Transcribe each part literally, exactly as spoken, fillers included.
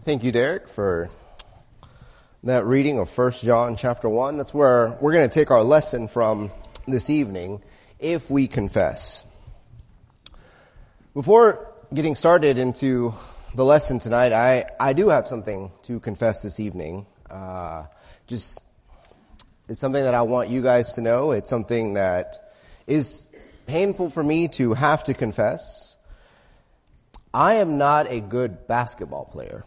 Thank you, Derek, for that reading of First John chapter one. That's where we're going to take our lesson from this evening, if we confess. Before getting started into the lesson tonight, I, I do have something to confess this evening. Uh, just, it's something that I want you guys to know. It's something that is painful for me to have to confess. I am not a good basketball player.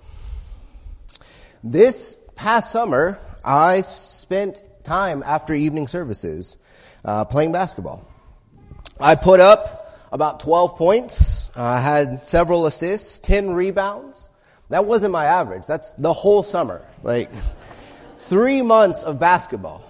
This past summer, I spent time after evening services uh, playing basketball. I put up about twelve points. I uh, had several assists, ten rebounds. That wasn't my average. That's the whole summer. Like, three months of basketball.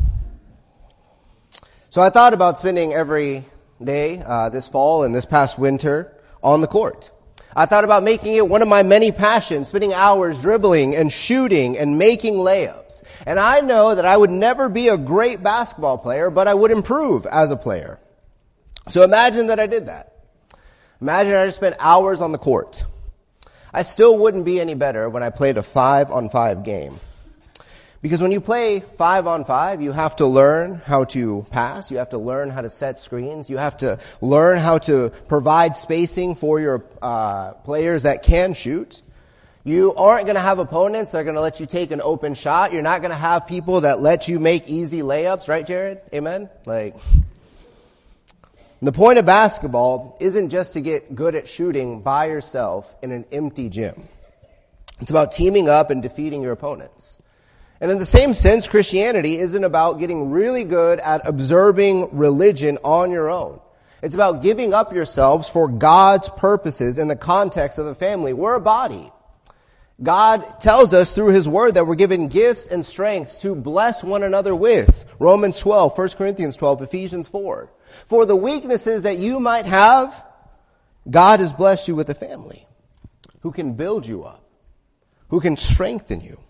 So I thought about spending every day uh, this fall and this past winter on the court. I thought about making it one of my many passions, spending hours dribbling and shooting and making layups. And I know that I would never be a great basketball player, but I would improve as a player. So imagine that I did that. Imagine I just spent hours on the court. I still wouldn't be any better when I played a five-on-five game. Because when you play five on five, you have to learn how to pass, you have to learn how to set screens, you have to learn how to provide spacing for your uh players that can shoot. You aren't going to have opponents that are going to let you take an open shot. You're not going to have people that let you make easy layups, right, Jared? Amen? Like, the point of basketball isn't just to get good at shooting by yourself in an empty gym. It's about teaming up and defeating your opponents. And in the same sense, Christianity isn't about getting really good at observing religion on your own. It's about giving up yourselves for God's purposes in the context of the family. We're a body. God tells us through His Word that we're given gifts and strengths to bless one another with. Romans twelve, First Corinthians twelve, Ephesians four. For the weaknesses that you might have, God has blessed you with a family who can build you up, who can strengthen you.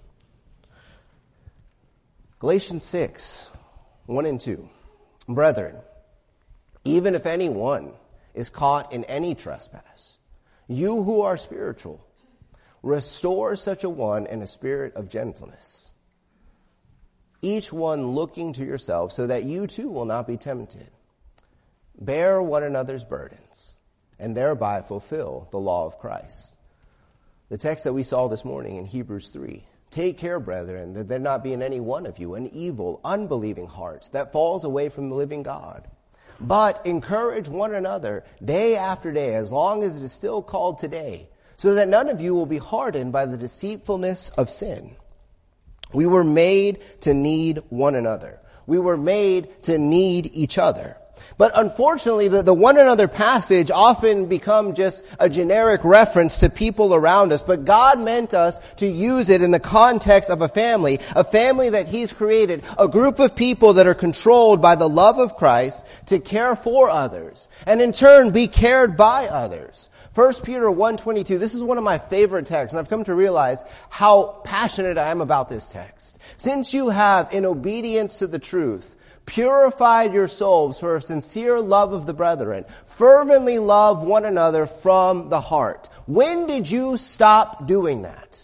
Galatians six, one and two. Brethren, even if anyone is caught in any trespass, you who are spiritual, restore such a one in a spirit of gentleness, each one looking to yourself, so that you too will not be tempted. Bear one another's burdens, and thereby fulfill the law of Christ. The text that we saw this morning in Hebrews three. Take care, brethren, that there not be in any one of you an evil, unbelieving heart that falls away from the living God. But encourage one another day after day, as long as it is still called today, so that none of you will be hardened by the deceitfulness of sin. We were made to need one another. We were made to need each other. But unfortunately, the, the one another passage often become just a generic reference to people around us. But God meant us to use it in the context of a family, a family that He's created, a group of people that are controlled by the love of Christ to care for others, and in turn be cared by others. First Peter one twenty-two, this is one of my favorite texts, and I've come to realize how passionate I am about this text. Since you have, in obedience to the truth, purified your souls for a sincere love of the brethren, fervently love one another from the heart. When did you stop doing that?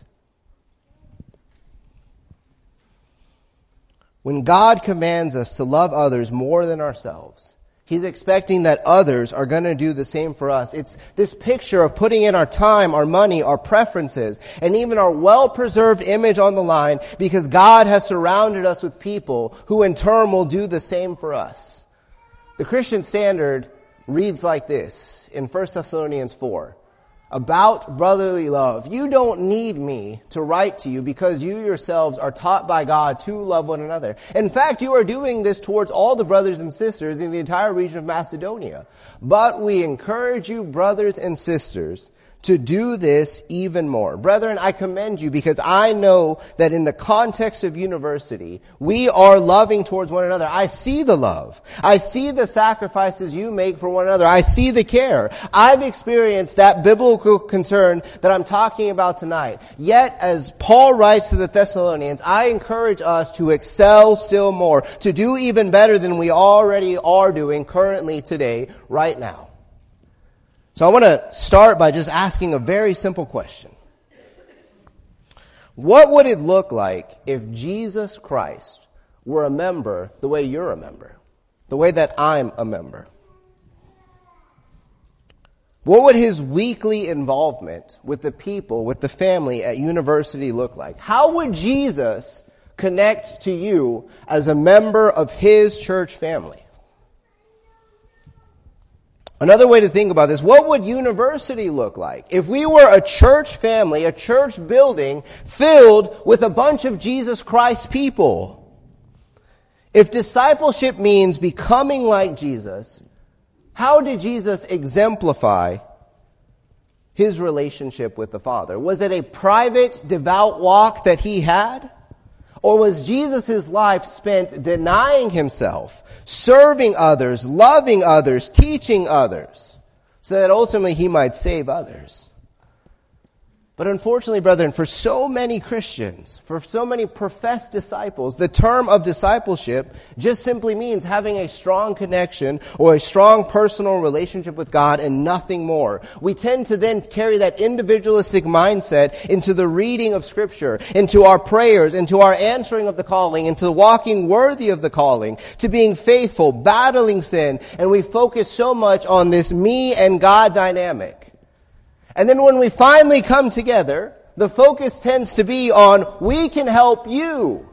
When God commands us to love others more than ourselves, He's expecting that others are going to do the same for us. It's this picture of putting in our time, our money, our preferences, and even our well-preserved image on the line, because God has surrounded us with people who in turn will do the same for us. The Christian Standard reads like this in First Thessalonians four. About brotherly love. You don't need me to write to you, because you yourselves are taught by God to love one another. In fact, you are doing this towards all the brothers and sisters in the entire region of Macedonia. But we encourage you, brothers and sisters, to do this even more. Brethren, I commend you, because I know that in the context of university, we are loving towards one another. I see the love. I see the sacrifices you make for one another. I see the care. I've experienced that biblical concern that I'm talking about tonight. Yet, as Paul writes to the Thessalonians, I encourage us to excel still more, to do even better than we already are doing currently today, right now. So I want to start by just asking a very simple question. What would it look like if Jesus Christ were a member the way you're a member, the way that I'm a member? What would his weekly involvement with the people, with the family at university look like? How would Jesus connect to you as a member of his church family? Another way to think about this, what would university look like if we were a church family, a church building filled with a bunch of Jesus Christ people? If discipleship means becoming like Jesus, how did Jesus exemplify his relationship with the Father? Was it a private, devout walk that he had? Or was Jesus' life spent denying himself, serving others, loving others, teaching others, so that ultimately he might save others? But unfortunately, brethren, for so many Christians, for so many professed disciples, the term of discipleship just simply means having a strong connection or a strong personal relationship with God and nothing more. We tend to then carry that individualistic mindset into the reading of Scripture, into our prayers, into our answering of the calling, into walking worthy of the calling, to being faithful, battling sin, and we focus so much on this me and God dynamic. And then when we finally come together, the focus tends to be on, we can help you.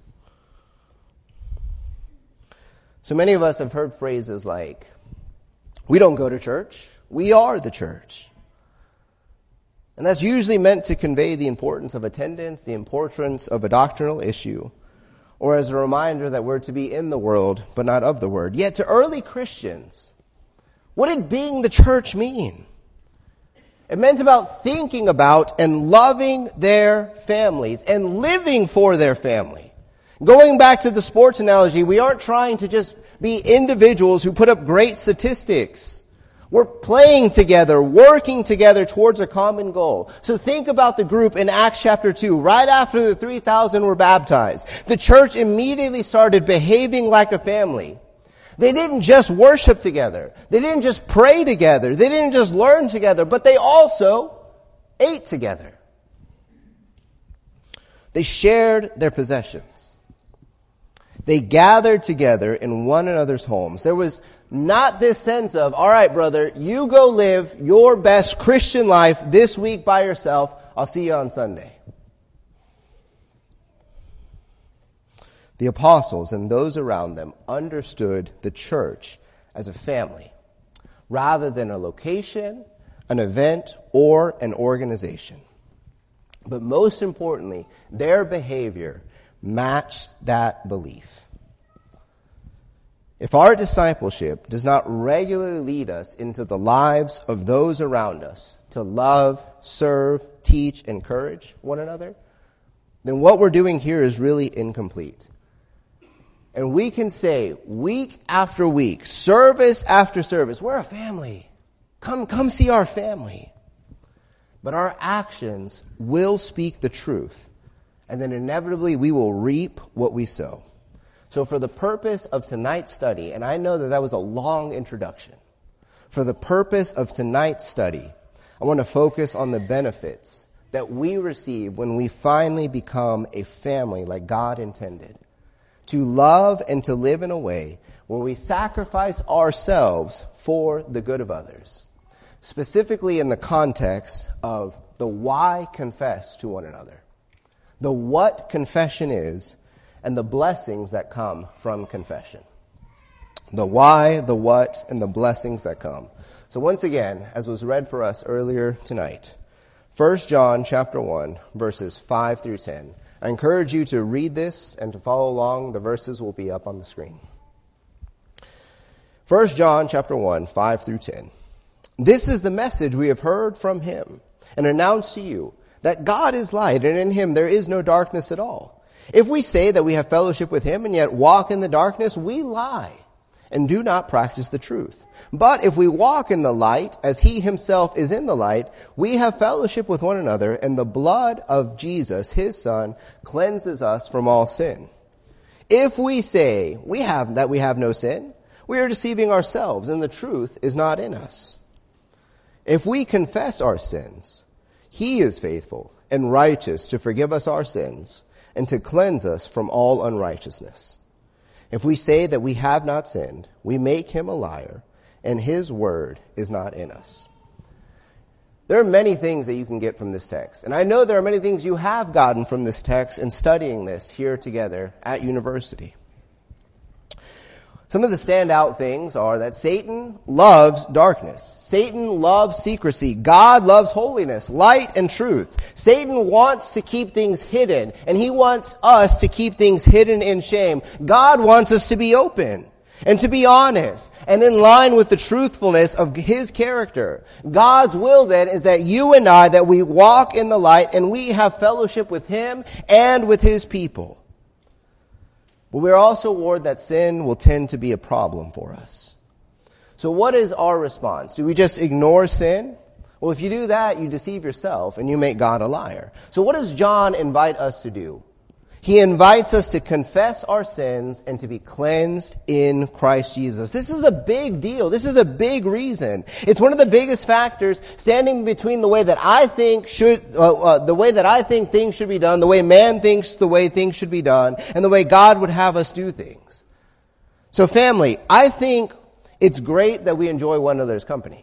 So many of us have heard phrases like, we don't go to church, we are the church. And that's usually meant to convey the importance of attendance, the importance of a doctrinal issue, or as a reminder that we're to be in the world, but not of the word. Yet to early Christians, what did being the church mean? It meant about thinking about and loving their families and living for their family. Going back to the sports analogy, we aren't trying to just be individuals who put up great statistics. We're playing together, working together towards a common goal. So think about the group in Acts chapter two, right after the three thousand were baptized. The church immediately started behaving like a family. They didn't just worship together. They didn't just pray together. They didn't just learn together, but they also ate together. They shared their possessions. They gathered together in one another's homes. There was not this sense of, all right, brother, you go live your best Christian life this week by yourself. I'll see you on Sunday. The apostles and those around them understood the church as a family, rather than a location, an event, or an organization. But most importantly, their behavior matched that belief. If our discipleship does not regularly lead us into the lives of those around us to love, serve, teach, encourage one another, then what we're doing here is really incomplete. And we can say week after week, service after service, we're a family. Come, come see our family. But our actions will speak the truth. And then inevitably we will reap what we sow. So for the purpose of tonight's study, and I know that that was a long introduction. For the purpose of tonight's study, I want to focus on the benefits that we receive when we finally become a family like God intended. To love and to live in a way where we sacrifice ourselves for the good of others. Specifically in the context of the why confess to one another. The what confession is and the blessings that come from confession. The why, the what, and the blessings that come. So once again, as was read for us earlier tonight, First John chapter one, verses five through ten. I encourage you to read this and to follow along. The verses will be up on the screen. First John chapter one, five through ten. This is the message we have heard from him and announced to you, that God is light and in him there is no darkness at all. If we say that we have fellowship with him and yet walk in the darkness, we lie and do not practice the truth. But if we walk in the light, as he himself is in the light, we have fellowship with one another, and the blood of Jesus, his Son, cleanses us from all sin. If we say we have that we have no sin, we are deceiving ourselves, and the truth is not in us. If we confess our sins, he is faithful and righteous to forgive us our sins and to cleanse us from all unrighteousness. If we say that we have not sinned, we make him a liar, and his word is not in us. There are many things that you can get from this text. And I know there are many things you have gotten from this text in studying this here together at university. Some of the standout things are that Satan loves darkness. Satan loves secrecy. God loves holiness, light, and truth. Satan wants to keep things hidden, and he wants us to keep things hidden in shame. God wants us to be open and to be honest and in line with the truthfulness of his character. God's will then is that you and I, that we walk in the light and we have fellowship with him and with his people. But we're also warned that sin will tend to be a problem for us. So what is our response? Do we just ignore sin? Well, if you do that, you deceive yourself and you make God a liar. So what does John invite us to do? He invites us to confess our sins and to be cleansed in Christ Jesus. This is a big deal. This is a big reason. It's one of the biggest factors standing between the way that I think should, uh, uh, the way that I think things should be done, the way man thinks the way things should be done, and the way God would have us do things. So family, I think it's great that we enjoy one another's company.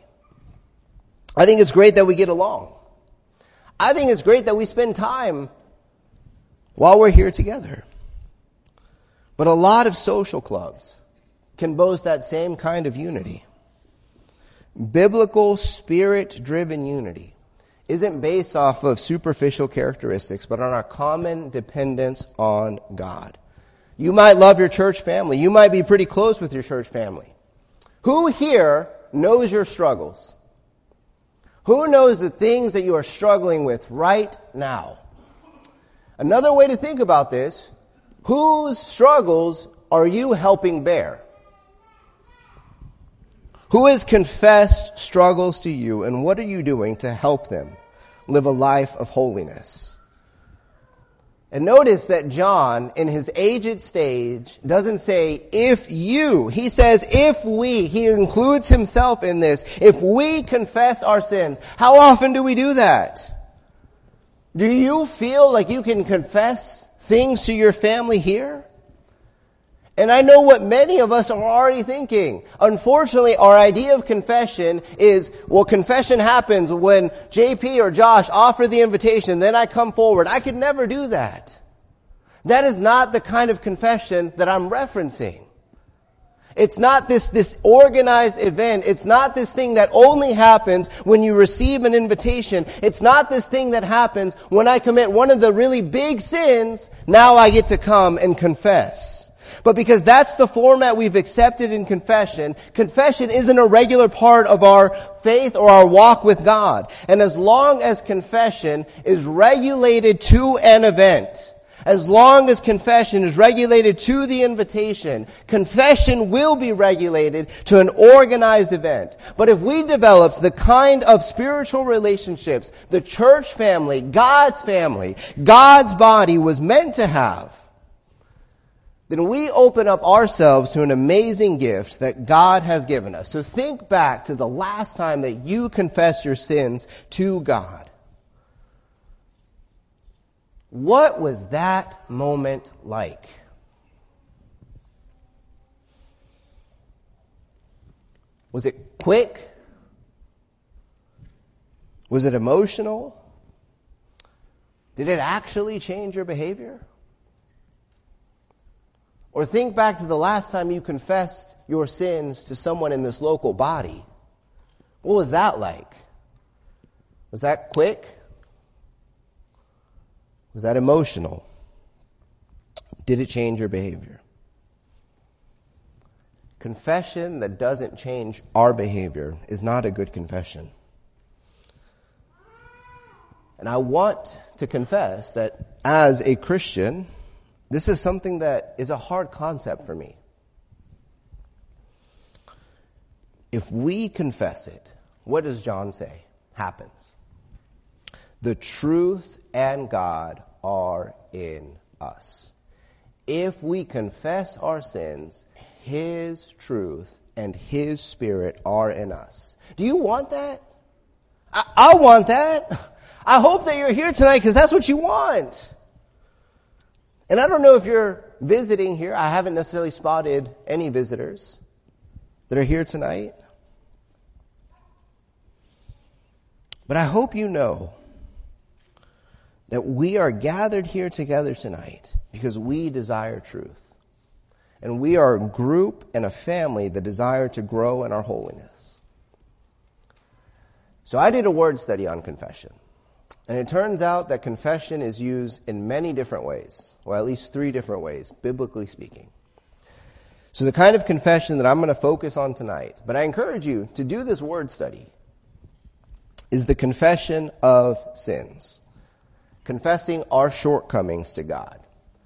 I think it's great that we get along. I think it's great that we spend time while we're here together. But a lot of social clubs can boast that same kind of unity. Biblical, spirit-driven unity isn't based off of superficial characteristics, but on our common dependence on God. You might love your church family. You might be pretty close with your church family. Who here knows your struggles? Who knows the things that you are struggling with right now? Another way to think about this, whose struggles are you helping bear? Who has confessed struggles to you, and what are you doing to help them live a life of holiness? And notice that John, in his aged stage, doesn't say, if you. He says, if we. He includes himself in this. If we confess our sins. How often do we do that? Do you feel like you can confess things to your family here? And I know what many of us are already thinking. Unfortunately, our idea of confession is, well, confession happens when J P or Josh offer the invitation, then I come forward. I could never do that. That is not the kind of confession that I'm referencing. It's not this, this organized event. It's not this thing that only happens when you receive an invitation. It's not this thing that happens when I commit one of the really big sins, now I get to come and confess. But because that's the format we've accepted in confession, confession isn't a regular part of our faith or our walk with God. And as long as confession is regulated to an event, as long as confession is regulated to the invitation, confession will be regulated to an organized event. But if we developed the kind of spiritual relationships the church family, God's family, God's body was meant to have, then we open up ourselves to an amazing gift that God has given us. So think back to the last time that you confessed your sins to God. What was that moment like? Was it quick? Was it emotional? Did it actually change your behavior? Or think back to the last time you confessed your sins to someone in this local body. What was that like? Was that quick? Was that emotional? Did it change your behavior? Confession that doesn't change our behavior is not a good confession. And I want to confess that as a Christian, this is something that is a hard concept for me. If we confess it, what does John say happens? The truth and God are in us. If we confess our sins, His truth and His Spirit are in us. Do you want that? I, I want that. I hope that you're here tonight because that's what you want. And I don't know if you're visiting here. I haven't necessarily spotted any visitors that are here tonight. But I hope you know that we are gathered here together tonight because we desire truth. And we are a group and a family that desire to grow in our holiness. So I did a word study on confession. And it turns out that confession is used in many different ways, or at least three different ways, biblically speaking. So the kind of confession that I'm going to focus on tonight, but I encourage you to do this word study, is the confession of sins. Confessing our shortcomings to God.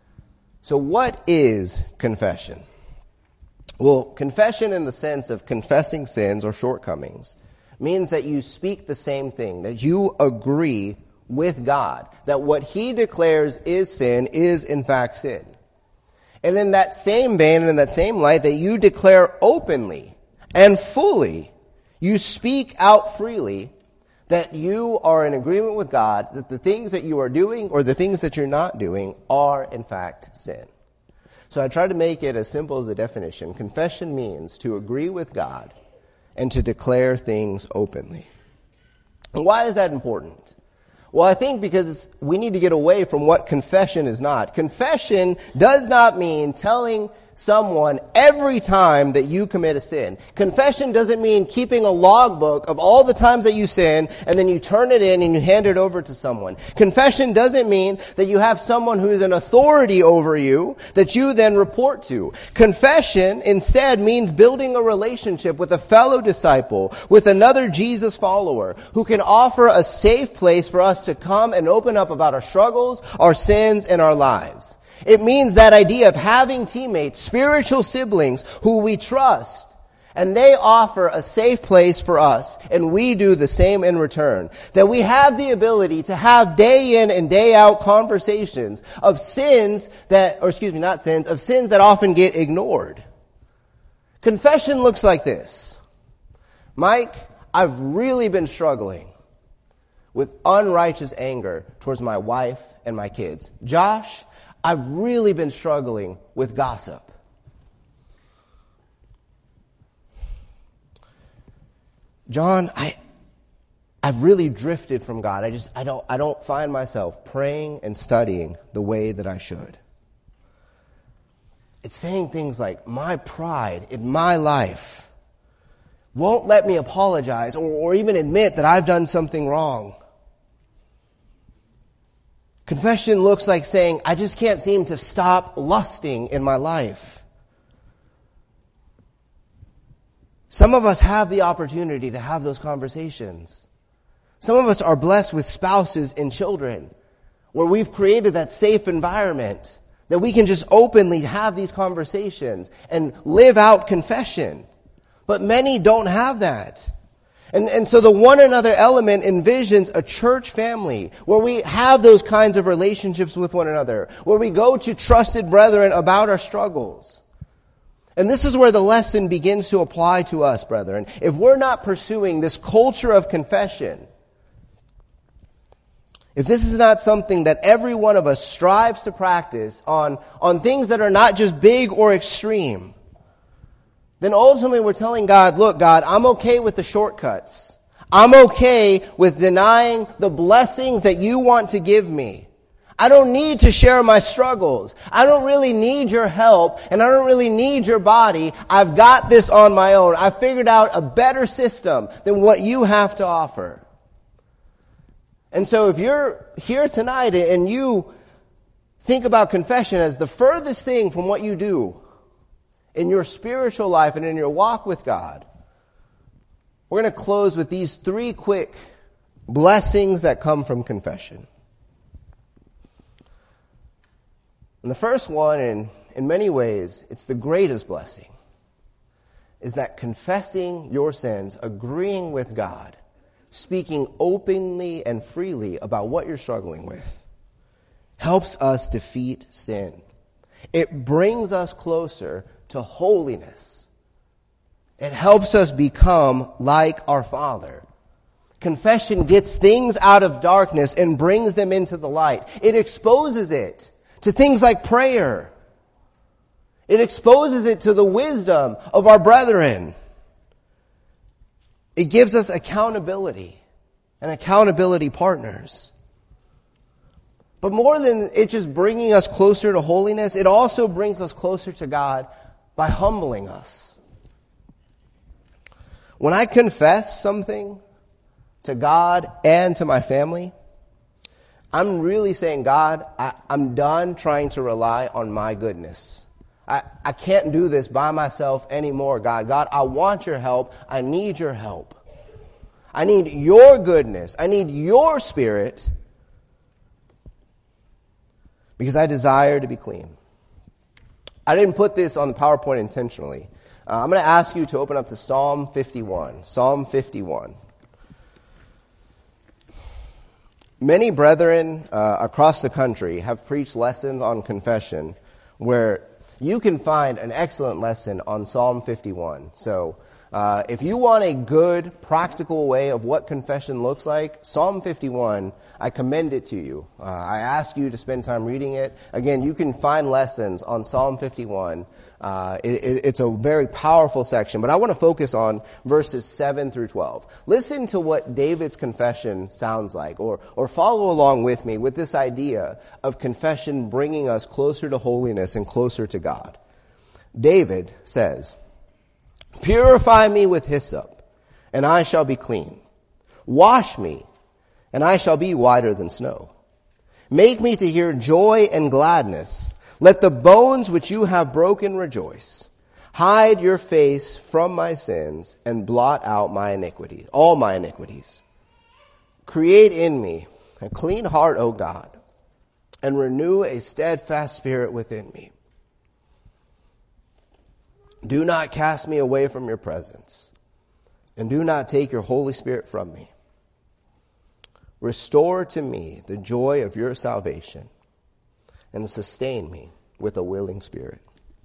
So what is confession? Well, confession in the sense of confessing sins or shortcomings means that you speak the same thing, that you agree with God, that what He declares is sin is in fact sin. And in that same vein and in that same light, that you declare openly and fully, you speak out freely that you are in agreement with God, that the things that you are doing or the things that you're not doing are in fact sin. So I try to make it as simple as a definition. Confession means to agree with God and to declare things openly. And why is that important? Well, I think because we need to get away from what confession is not. Confession does not mean telling someone every time that you commit a sin. Confession doesn't mean keeping a logbook of all the times that you sin and then you turn it in and you hand it over to someone. Confession doesn't mean that you have someone who is an authority over you that you then report to. Confession instead means building a relationship with a fellow disciple, with another Jesus follower who can offer a safe place for us to come and open up about our struggles, our sins, and our lives. It means that idea of having teammates, spiritual siblings who we trust, and they offer a safe place for us, and we do the same in return. That we have the ability to have day in and day out conversations of sins that, or excuse me, not sins, of sins that often get ignored. Confession looks like this. Mike, I've really been struggling with unrighteous anger towards my wife and my kids. Josh, I've really been struggling with gossip. John, I, I've really drifted from God. I just, I don't, I don't find myself praying and studying the way that I should. It's saying things like, my pride in my life won't let me apologize or, or even admit that I've done something wrong. Confession looks like saying, I just can't seem to stop lusting in my life. Some of us have the opportunity to have those conversations. Some of us are blessed with spouses and children where we've created that safe environment that we can just openly have these conversations and live out confession. But many don't have that. And, and so the one another element envisions a church family where we have those kinds of relationships with one another, where we go to trusted brethren about our struggles. And this is where the lesson begins to apply to us, brethren. If we're not pursuing this culture of confession, if this is not something that every one of us strives to practice on, on things that are not just big or extreme, then ultimately we're telling God, look, God, I'm okay with the shortcuts. I'm okay with denying the blessings that you want to give me. I don't need to share my struggles. I don't really need your help, and I don't really need your body. I've got this on my own. I've figured out a better system than what you have to offer. And so if you're here tonight and you think about confession as the furthest thing from what you do in your spiritual life and in your walk with God, we're going to close with these three quick blessings that come from confession. And the first one, and in many ways, it's the greatest blessing, is that confessing your sins, agreeing with God, speaking openly and freely about what you're struggling with, helps us defeat sin. It brings us closer to holiness. It helps us become like our Father. Confession gets things out of darkness and brings them into the light. It exposes it to things like prayer. It exposes it to the wisdom of our brethren. It gives us accountability and accountability partners. But more than it just bringing us closer to holiness, it also brings us closer to God by humbling us. When I confess something to God and to my family, I'm really saying, God, I, I'm done trying to rely on my goodness. I, I can't do this by myself anymore, God. God, I want your help. I need your help. I need your goodness. I need your Spirit because I desire to be clean. I didn't put this on the PowerPoint intentionally. Uh, I'm going to ask you to open up to Psalm fifty-one. Psalm fifty-one. Many brethren uh, across the country have preached lessons on confession where you can find an excellent lesson on Psalm fifty-one. So uh, if you want a good, practical way of what confession looks like, Psalm fifty-one, I commend it to you. Uh, I ask you to spend time reading it. Again, you can find lessons on Psalm fifty-one. Uh, it, it's a very powerful section, but I want to focus on verses seven through twelve. Listen to what David's confession sounds like, or, or follow along with me with this idea of confession bringing us closer to holiness and closer to God. David says, "Purify me with hyssop, and I shall be clean. Wash me, and I shall be whiter than snow. Make me to hear joy and gladness. Let the bones which you have broken rejoice. Hide your face from my sins and blot out my iniquities, all my iniquities. Create in me a clean heart, O God, and renew a steadfast spirit within me. Do not cast me away from your presence, and do not take your Holy Spirit from me. Restore to me the joy of your salvation, and sustain me with a willing spirit."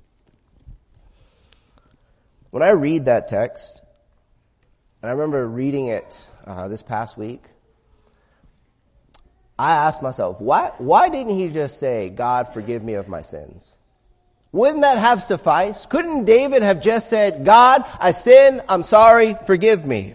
When I read that text, and I remember reading it uh, this past week, I asked myself, why, why didn't he just say, "God, forgive me of my sins"? Wouldn't that have sufficed? Couldn't David have just said, "God, I sin, I'm sorry, forgive me"?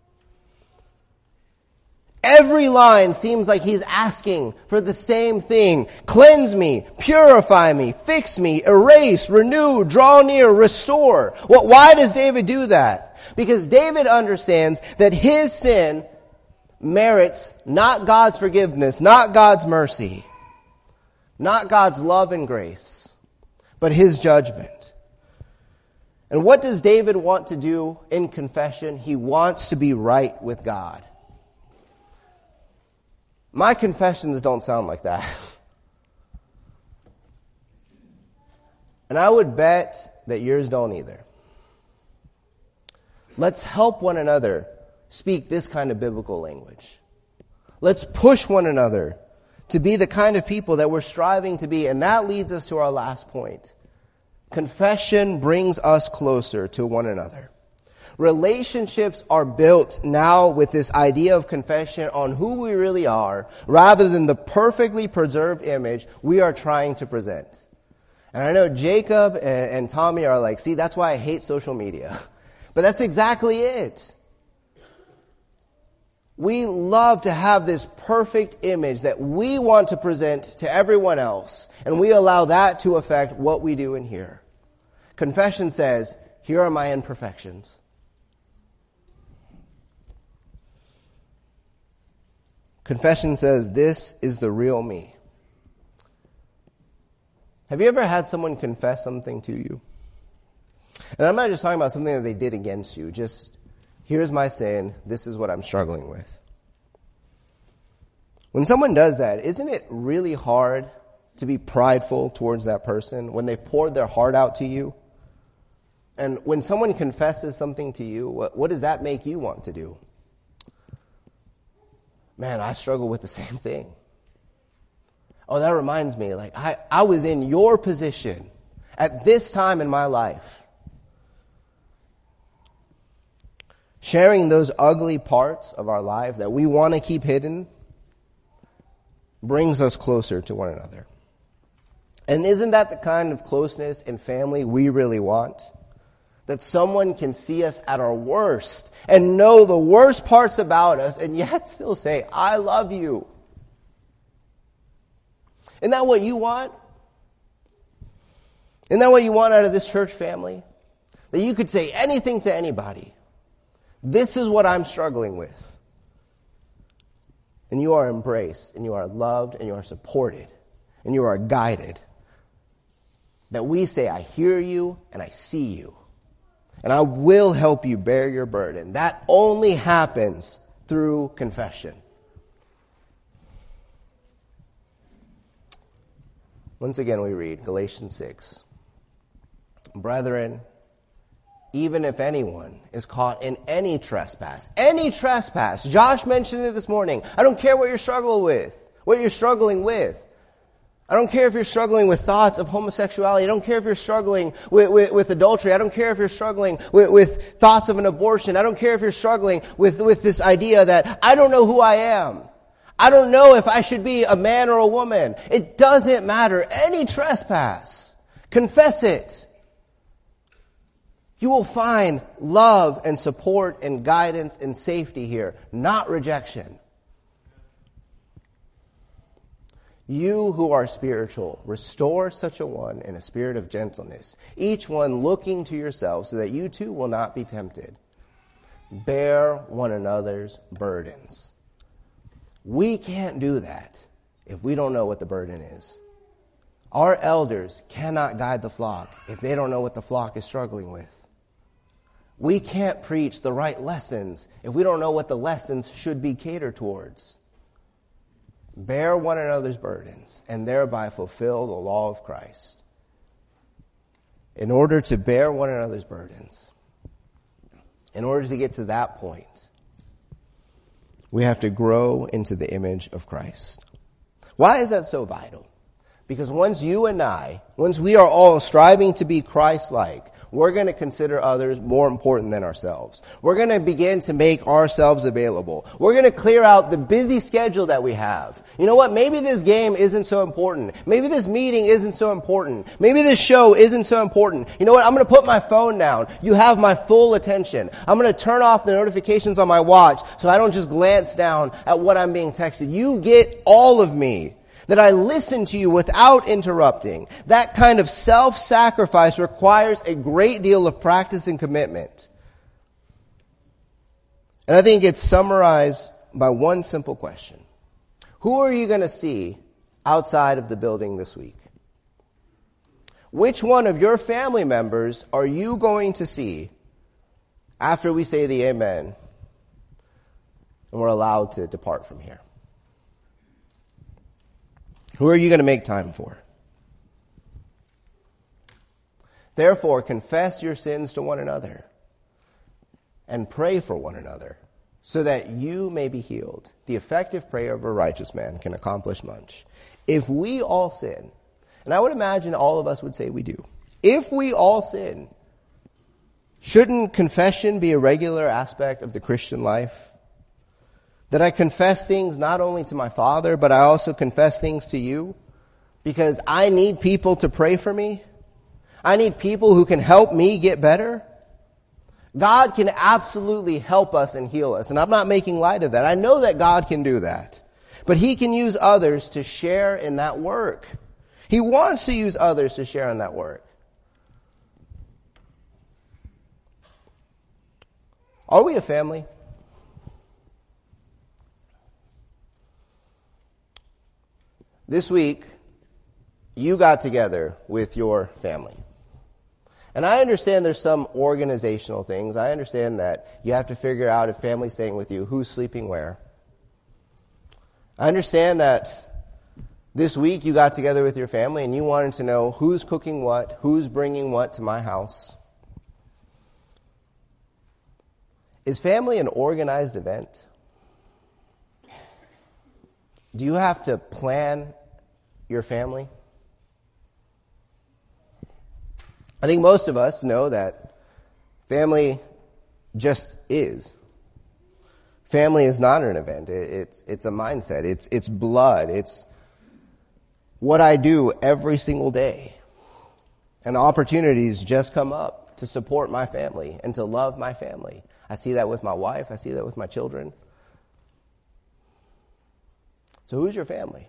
Every line seems like he's asking for the same thing. Cleanse me, purify me, fix me, erase, renew, draw near, restore. Well, why does David do that? Because David understands that his sin merits not God's forgiveness, not God's mercy, not God's love and grace, but his judgment. And what does David want to do in confession? He wants to be right with God. My confessions don't sound like that. And I would bet that yours don't either. Let's help one another speak this kind of biblical language. Let's push one another to be the kind of people that we're striving to be. And that leads us to our last point. Confession brings us closer to one another. Relationships are built now with this idea of confession on who we really are, rather than the perfectly preserved image we are trying to present. And I know Jacob and, and Tommy are like, see, that's why I hate social media. But that's exactly it. We love to have this perfect image that we want to present to everyone else, and we allow that to affect what we do in here. Confession says, here are my imperfections. Confession says, this is the real me. Have you ever had someone confess something to you? And I'm not just talking about something that they did against you. Just, here's my sin. This is what I'm struggling with. When someone does that, isn't it really hard to be prideful towards that person when they've poured their heart out to you? And when someone confesses something to you, what, what does that make you want to do? Man, I struggle with the same thing. Oh, that reminds me, like, I, I was in your position at this time in my life. Sharing those ugly parts of our life that we want to keep hidden brings us closer to one another. And isn't that the kind of closeness in family we really want? That someone can see us at our worst and know the worst parts about us and yet still say, I love you. Isn't that what you want? Isn't that what you want out of this church family? That you could say anything to anybody. This is what I'm struggling with. And you are embraced, and you are loved, and you are supported, and you are guided. That we say, I hear you, and I see you. And I will help you bear your burden. That only happens through confession. Once again, we read Galatians six. Brethren, even if anyone is caught in any trespass, any trespass, Josh mentioned it this morning. I don't care what you're struggling with, what you're struggling with. I don't care if you're struggling with thoughts of homosexuality. I don't care if you're struggling with, with, with adultery. I don't care if you're struggling with, with thoughts of an abortion. I don't care if you're struggling with, with this idea that I don't know who I am. I don't know if I should be a man or a woman. It doesn't matter. Any trespass, confess it. You will find love and support and guidance and safety here, not rejection. You who are spiritual, restore such a one in a spirit of gentleness, each one looking to yourself so that you too will not be tempted. Bear one another's burdens. We can't do that if we don't know what the burden is. Our elders cannot guide the flock if they don't know what the flock is struggling with. We can't preach the right lessons if we don't know what the lessons should be catered towards. Bear one another's burdens and thereby fulfill the law of Christ. In order to bear one another's burdens, in order to get to that point, we have to grow into the image of Christ. Why is that so vital? Because once you and I, once we are all striving to be Christ-like, we're going to consider others more important than ourselves. We're going to begin to make ourselves available. We're going to clear out the busy schedule that we have. You know what? Maybe this game isn't so important. Maybe this meeting isn't so important. Maybe this show isn't so important. You know what? I'm going to put my phone down. You have my full attention. I'm going to turn off the notifications on my watch so I don't just glance down at what I'm being texted. You get all of me. That I listen to you without interrupting. That kind of self-sacrifice requires a great deal of practice and commitment. And I think it's summarized by one simple question. Who are you going to see outside of the building this week? Which one of your family members are you going to see after we say the amen and we're allowed to depart from here? Who are you going to make time for? Therefore, confess your sins to one another and pray for one another so that you may be healed. The effective prayer of a righteous man can accomplish much. If we all sin, and I would imagine all of us would say we do. If we all sin, shouldn't confession be a regular aspect of the Christian life? That I confess things not only to my Father, but I also confess things to you because I need people to pray for me. I need people who can help me get better. God can absolutely help us and heal us, and I'm not making light of that. I know that God can do that, but He can use others to share in that work. He wants to use others to share in that work. Are we a family? This week, you got together with your family. And I understand there's some organizational things. I understand that you have to figure out if family's staying with you, who's sleeping where. I understand that this week you got together with your family and you wanted to know who's cooking what, who's bringing what to my house. Is family an organized event? Do you have to plan your family? I think most of us know that family just is. Family is not an event. It's, it's a mindset. It's, it's blood. It's what I do every single day. And opportunities just come up to support my family and to love my family. I see that with my wife. I see that with my children. So who's your family?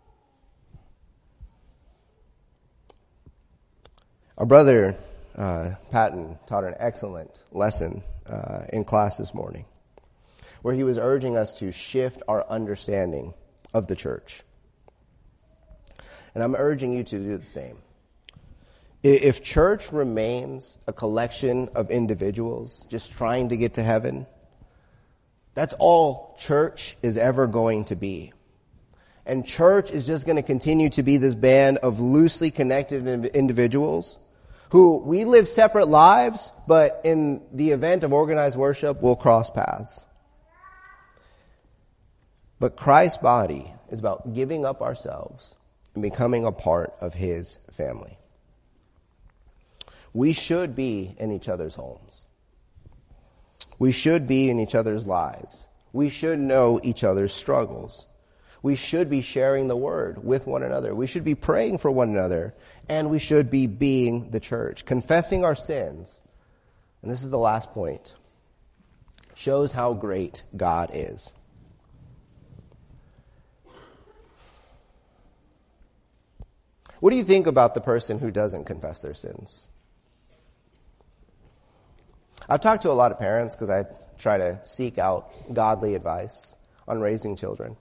Our brother, uh, Patton, taught an excellent lesson uh, in class this morning, where he was urging us to shift our understanding of the church. And I'm urging you to do the same. If church remains a collection of individuals just trying to get to heaven, that's all church is ever going to be. And church is just going to continue to be this band of loosely connected individuals who we live separate lives, but in the event of organized worship, we'll cross paths. But Christ's body is about giving up ourselves and becoming a part of his family. We should be in each other's homes. We should be in each other's lives. We should know each other's struggles. We should be sharing the word with one another. We should be praying for one another. And we should be being the church. Confessing our sins, and this is the last point, shows how great God is. What do you think about the person who doesn't confess their sins? I've talked to a lot of parents because I try to seek out godly advice on raising children.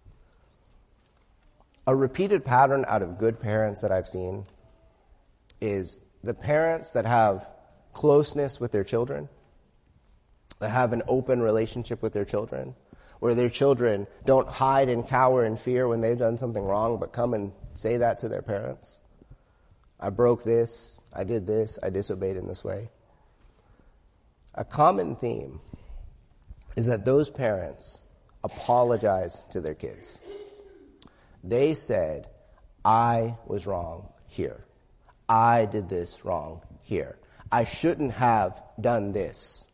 A repeated pattern out of good parents that I've seen is the parents that have closeness with their children, that have an open relationship with their children, where their children don't hide and cower in fear when they've done something wrong, but come and say that to their parents. I broke this, I did this, I disobeyed in this way. A common theme is that those parents apologize to their kids. They said, I was wrong here. I did this wrong here. I shouldn't have done this.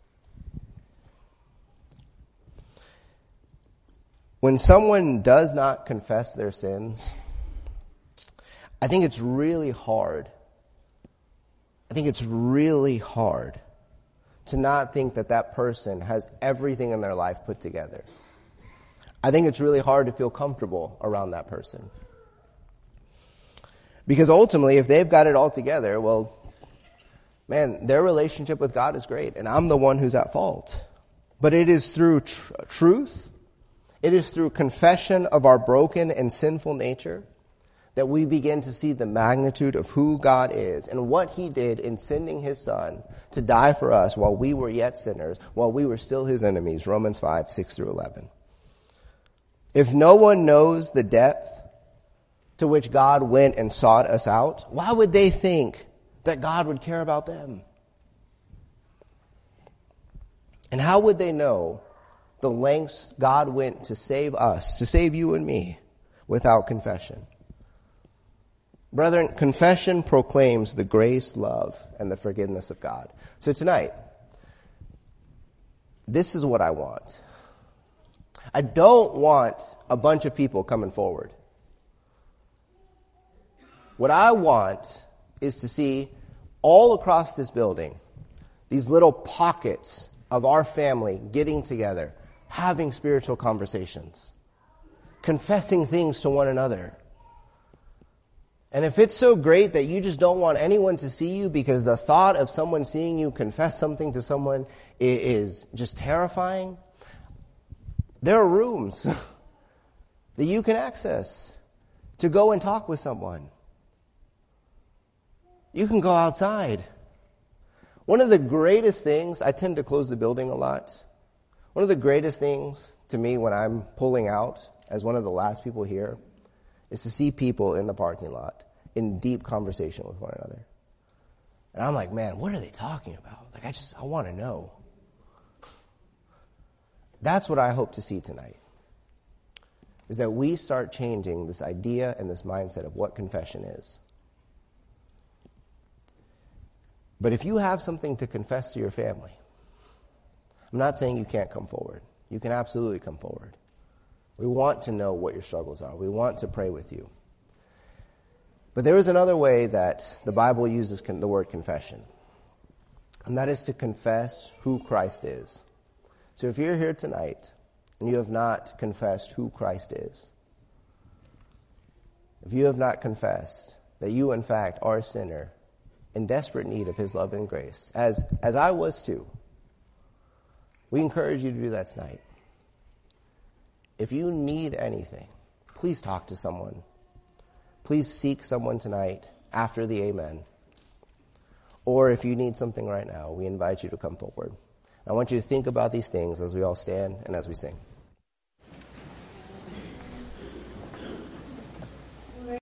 When someone does not confess their sins, I think it's really hard. I think it's really hard to not think that that person has everything in their life put together. I think it's really hard to feel comfortable around that person. Because ultimately, if they've got it all together, well, man, their relationship with God is great, and I'm the one who's at fault. But it is through tr- truth, it is through confession of our broken and sinful nature that we begin to see the magnitude of who God is and what he did in sending his son to die for us while we were yet sinners, while we were still his enemies, Romans five, six through eleven. If no one knows the depth to which God went and sought us out, why would they think that God would care about them? And how would they know the lengths God went to save us, to save you and me, without confession? Brethren, confession proclaims the grace, love, and the forgiveness of God. So tonight, this is what I want. I don't want a bunch of people coming forward. What I want is to see all across this building these little pockets of our family getting together, having spiritual conversations, confessing things to one another. And if it's so great that you just don't want anyone to see you because the thought of someone seeing you confess something to someone is just terrifying, there are rooms that you can access to go and talk with someone. You can go outside. One of the greatest things, I tend to close the building a lot. One of the greatest things to me when I'm pulling out as one of the last people here is to see people in the parking lot in deep conversation with one another. And I'm like, man, what are they talking about? Like, I just, I want to know. That's what I hope to see tonight, is that we start changing this idea and this mindset of what confession is. But if you have something to confess to your family, I'm not saying you can't come forward. You can absolutely come forward. We want to know what your struggles are. We want to pray with you. But there is another way that the Bible uses con- the word confession, and that is to confess who Christ is. So if you're here tonight and you have not confessed who Christ is, if you have not confessed that you in fact are a sinner in desperate need of his love and grace, as, as I was too, we encourage you to do that tonight. If you need anything, please talk to someone. Please seek someone tonight after the amen. Or if you need something right now, we invite you to come forward. I want you to think about these things as we all stand and as we sing.